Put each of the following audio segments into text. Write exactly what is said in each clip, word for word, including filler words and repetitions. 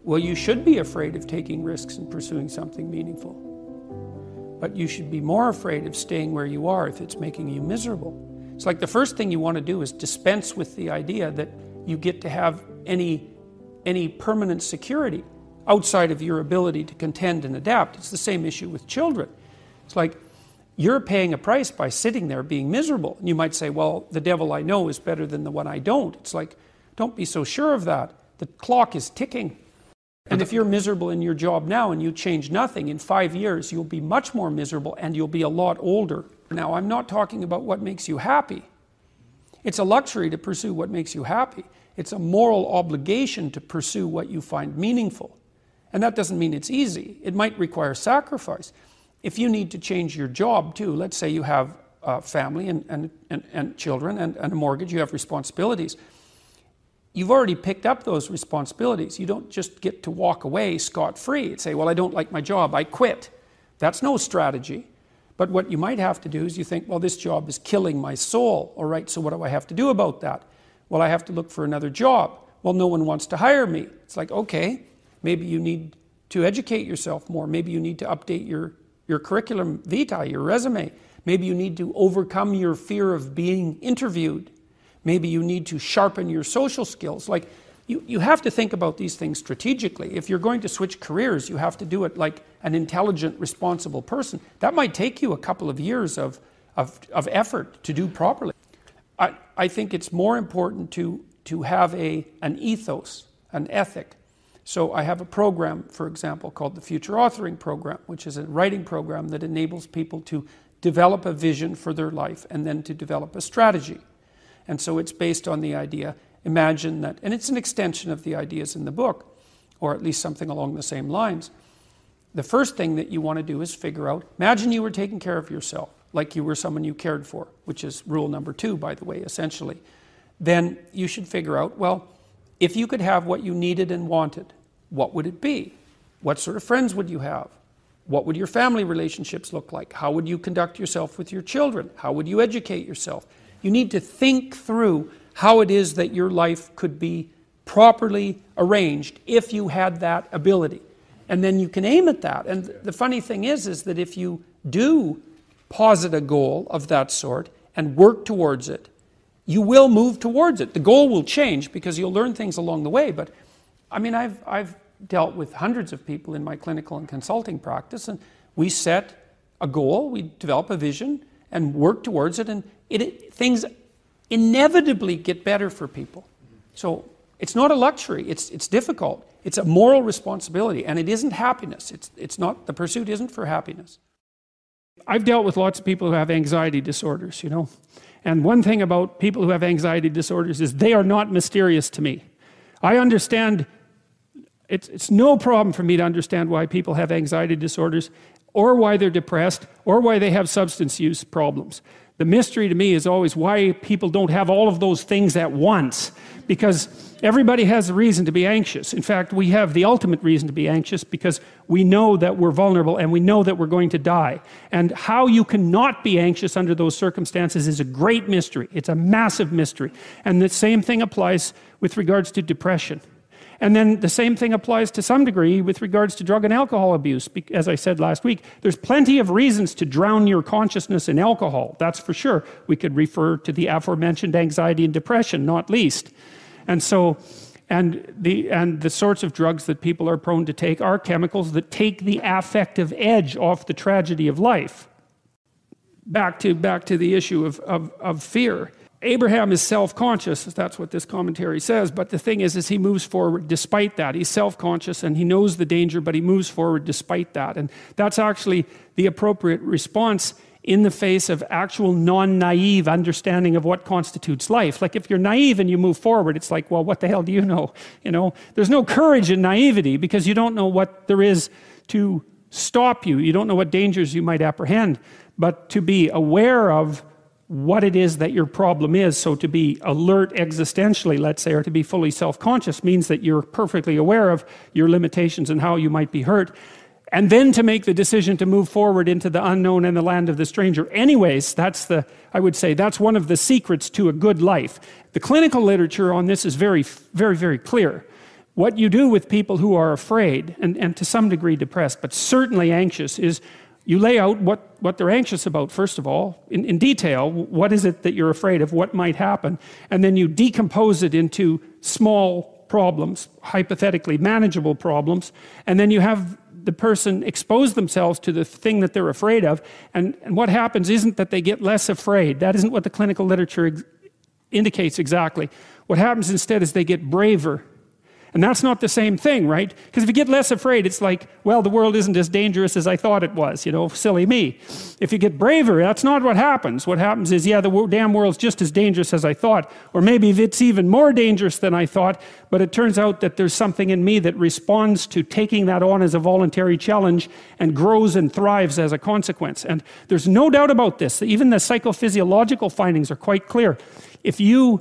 Well, you should be afraid of taking risks and pursuing something meaningful. But you should be more afraid of staying where you are if it's making you miserable. It's like the first thing you want to do is dispense with the idea that you get to have any, any permanent security outside of your ability to contend and adapt. It's the same issue with children. It's like you're paying a price by sitting there being miserable. And you might say, well, the devil I know is better than the one I don't. It's like, don't be so sure of that. The clock is ticking. And if you're miserable in your job now and you change nothing, in five years you'll be much more miserable and you'll be a lot older. Now, I'm not talking about what makes you happy. It's a luxury to pursue what makes you happy. It's a moral obligation to pursue what you find meaningful. And that doesn't mean it's easy. It might require sacrifice. If you need to change your job too, let's say you have a family and, and, and, and children and, and a mortgage, you have responsibilities. You've already picked up those responsibilities. You don't just get to walk away scot-free and say, well, I don't like my job, I quit. That's no strategy. But what you might have to do is you think, well, this job is killing my soul. All right, so what do I have to do about that? Well, I have to look for another job. Well, no one wants to hire me. It's like, okay, maybe you need to educate yourself more. Maybe you need to update your, your curriculum vitae, your resume. Maybe you need to overcome your fear of being interviewed. Maybe you need to sharpen your social skills. Like, you, you have to think about these things strategically. If you're going to switch careers, you have to do it like an intelligent, responsible person. That might take you a couple of years of, of, of effort to do properly. I, I think it's more important to, to have a, an ethos, an ethic. So I have a program, for example, called the Future Authoring Program, which is a writing program that enables people to develop a vision for their life and then to develop a strategy. And so it's based on the idea, imagine that, and it's an extension of the ideas in the book, or at least something along the same lines. The first thing that you want to do is figure out, imagine you were taking care of yourself, like you were someone you cared for, which is rule number two, by the way, essentially. Then you should figure out, well, if you could have what you needed and wanted, what would it be? What sort of friends would you have? What would your family relationships look like? How would you conduct yourself with your children? How would you educate yourself? You need to think through how it is that your life could be properly arranged if you had that ability. And then you can aim at that. And the funny thing is, is that if you do posit a goal of that sort and work towards it, you will move towards it. The goal will change because you'll learn things along the way. But I mean, I've, I've dealt with hundreds of people in my clinical and consulting practice, and we set a goal, we develop a vision and work towards it, and it, it, things inevitably get better for people. So it's not a luxury, it's, it's difficult. It's a moral responsibility, and it isn't happiness. It's, it's not, the pursuit isn't for happiness. I've dealt with lots of people who have anxiety disorders, you know. And one thing about people who have anxiety disorders is they are not mysterious to me. I understand, it's, it's no problem for me to understand why people have anxiety disorders, or why they're depressed, or why they have substance use problems. The mystery to me is always why people don't have all of those things at once, because everybody has a reason to be anxious. In fact, we have the ultimate reason to be anxious because we know that we're vulnerable and we know that we're going to die. And how you cannot be anxious under those circumstances is a great mystery. It's a massive mystery. And the same thing applies with regards to depression. And then the same thing applies to some degree with regards to drug and alcohol abuse. As I said last week, there's plenty of reasons to drown your consciousness in alcohol. That's for sure. We could refer to the aforementioned anxiety and depression, not least. And so, and the, and the sorts of drugs that people are prone to take are chemicals that take the affective edge off the tragedy of life. Back to, back to the issue of, of, of fear. Abraham is self-conscious, that's what this commentary says, but the thing is, is he moves forward despite that. He's self-conscious and he knows the danger, but he moves forward despite that. And that's actually the appropriate response in the face of actual non-naive understanding of what constitutes life. Like if you're naive and you move forward, it's like, well, what the hell do you know? You know, there's no courage in naivety because you don't know what there is to stop you. You don't know what dangers you might apprehend, but to be aware of what it is that your problem is. So to be alert existentially, let's say, or to be fully self-conscious means that you're perfectly aware of your limitations and how you might be hurt. And then to make the decision to move forward into the unknown and the land of the stranger. Anyways, that's the, I would say, that's one of the secrets to a good life. The clinical literature on this is very, very, very clear. what you do with people who are afraid, and, and to some degree depressed, but certainly anxious, is you lay out what, what they're anxious about, first of all, in, in detail. What is it that you're afraid of? What might happen? And then you decompose it into small problems, hypothetically manageable problems, and then you have the person expose themselves to the thing that they're afraid of, and, and what happens isn't that they get less afraid. That isn't what the clinical literature ex indicates exactly. What happens instead is they get braver. And that's not the same thing, right? Because if you get less afraid, it's like, well, the world isn't as dangerous as I thought it was, you know, silly me. If you get braver, that's not what happens. What happens is, yeah, the damn world's just as dangerous as I thought, or maybe it's even more dangerous than I thought, but it turns out that there's something in me that responds to taking that on as a voluntary challenge and grows and thrives as a consequence. And there's no doubt about this. Even the psychophysiological findings are quite clear. If you,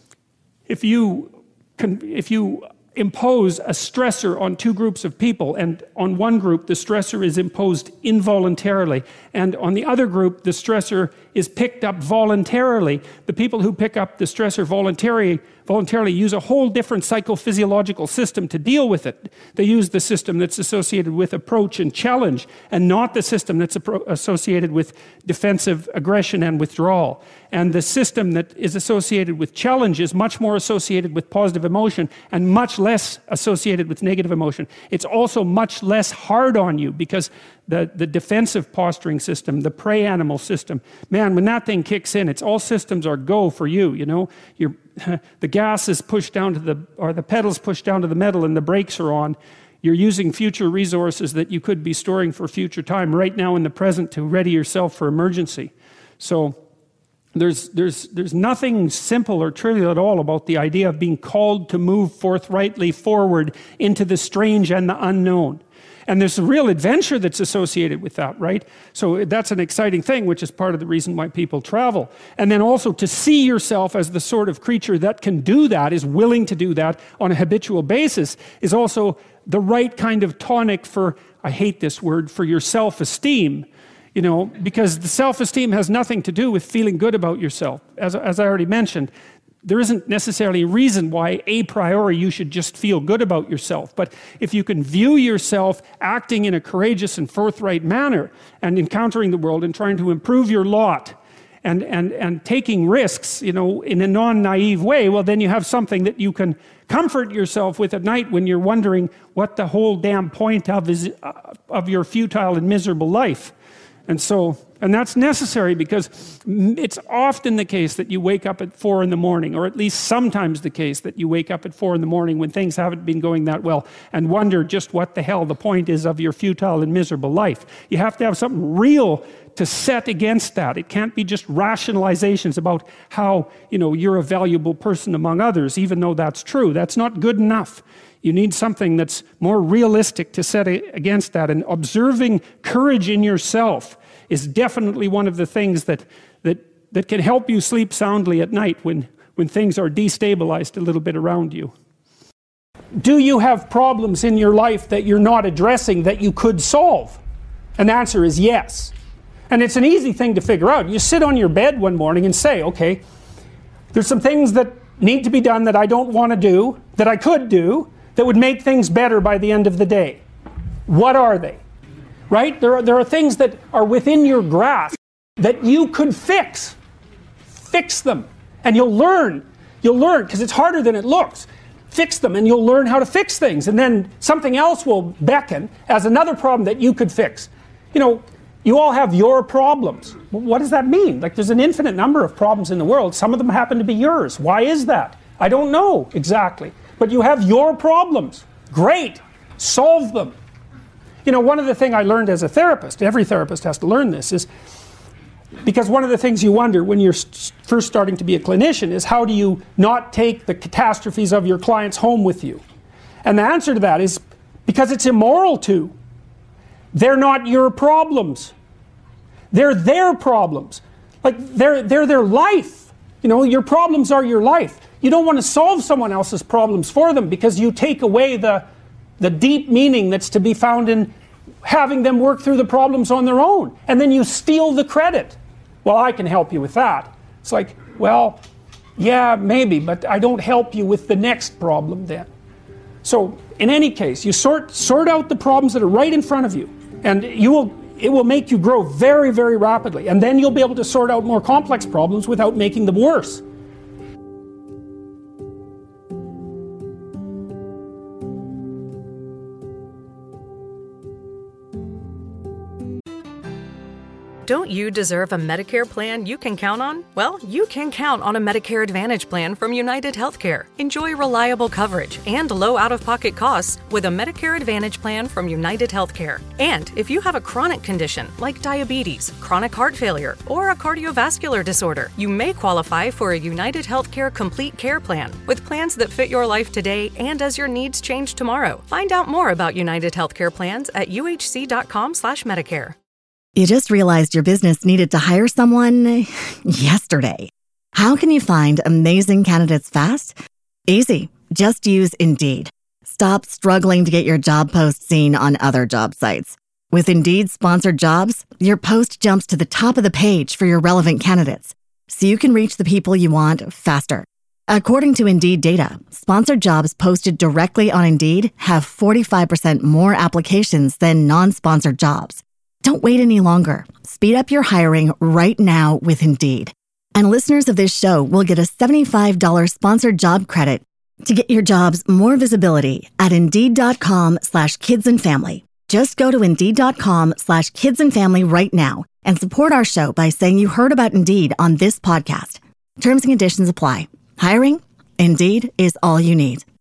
if you, can, if you impose a stressor on two groups of people, and on one group the stressor is imposed involuntarily, and on the other group the stressor is picked up voluntarily, the people who pick up the stressor voluntarily voluntarily use a whole different psychophysiological system to deal with it. They use the system that's associated with approach and challenge, and not the system that's associated with defensive aggression and withdrawal. And the system that is associated with challenge is much more associated with positive emotion and much less associated with negative emotion. It's also much less hard on you, because the, the defensive posturing system, the prey animal system, man, when that thing kicks in, it's all systems are go for you, you know. You're, the gas is pushed down to the, or the pedals pushed down to the metal, and the brakes are on. You're using future resources that you could be storing for future time right now in the present to ready yourself for emergency. So there's, there's, there's nothing simple or trivial at all about the idea of being called to move forthrightly forward into the strange and the unknown. And there's a real adventure that's associated with that, right? So that's an exciting thing, which is part of the reason why people travel. And then also to see yourself as the sort of creature that can do that, is willing to do that on a habitual basis, is also the right kind of tonic for, I hate this word, for your self-esteem. You know, because the self-esteem has nothing to do with feeling good about yourself. As, as I already mentioned, there isn't necessarily a reason why a priori you should just feel good about yourself. But if you can view yourself acting in a courageous and forthright manner, and encountering the world and trying to improve your lot, and, and, and taking risks, you know, in a non-naive way, well, then you have something that you can comfort yourself with at night when you're wondering what the whole damn point of is, uh, of your futile and miserable life. And so, and that's necessary, because it's often the case that you wake up at four in the morning, or at least sometimes the case that you wake up at four in the morning when things haven't been going that well, and wonder just what the hell the point is of your futile and miserable life. You have to have something real to set against that. It can't be just rationalizations about how, you know, you're a valuable person among others, even though that's true. That's not good enough. You need something that's more realistic to set against that. And observing courage in yourself is definitely one of the things that, that, that can help you sleep soundly at night when, when things are destabilized a little bit around you. Do you have problems in your life that you're not addressing that you could solve? And the answer is yes. And it's an easy thing to figure out. You sit on your bed one morning and say, okay, there's some things that need to be done that I don't want to do, that I could do, that would make things better by the end of the day. What are they? Right? There are, there are things that are within your grasp that you could fix. Fix them. And you'll learn. You'll learn, because it's harder than it looks. Fix them, and you'll learn how to fix things. And then something else will beckon as another problem that you could fix. You know, you all have your problems. What does that mean? Like, there's an infinite number of problems in the world. Some of them happen to be yours. Why is that? I don't know exactly. But you have your problems. Great. Solve them. You know, one of the things I learned as a therapist, every therapist has to learn this, is because one of the things you wonder when you're first starting to be a clinician is, how do you not take the catastrophes of your clients home with you? And the answer to that is because it's immoral to. They're not your problems. They're their problems. Like, they're, they're their life. You know, your problems are your life. You don't want to solve someone else's problems for them, because you take away the, the deep meaning that's to be found in having them work through the problems on their own. And then you steal the credit. Well, I can help you with that. It's like, well, yeah, maybe, but I don't help you with the next problem then. So in any case, you sort sort out the problems that are right in front of you, and you will it will make you grow very, very rapidly. And then you'll be able to sort out more complex problems without making them worse. Don't you deserve a Medicare plan you can count on? Well, you can count on a Medicare Advantage plan from United Healthcare. Enjoy reliable coverage and low out-of-pocket costs with a Medicare Advantage plan from United Healthcare. And if you have a chronic condition like diabetes, chronic heart failure, or a cardiovascular disorder, you may qualify for a United Healthcare Complete Care Plan with plans that fit your life today and as your needs change tomorrow. Find out more about United Healthcare plans at U H C dot com slash Medicare. You just realized your business needed to hire someone yesterday. How can you find amazing candidates fast? Easy. Just use Indeed. Stop struggling to get your job post seen on other job sites. With Indeed sponsored jobs, your post jumps to the top of the page for your relevant candidates, so you can reach the people you want faster. According to Indeed data, sponsored jobs posted directly on Indeed have forty-five percent more applications than non-sponsored jobs. Don't wait any longer. Speed up your hiring right now with Indeed. And listeners of this show will get a seventy-five dollars sponsored job credit to get your jobs more visibility at Indeed.com slash kids and family. Just go to Indeed.com slash kids and family right now and support our show by saying you heard about Indeed on this podcast. Terms and conditions apply. Hiring? Indeed is all you need.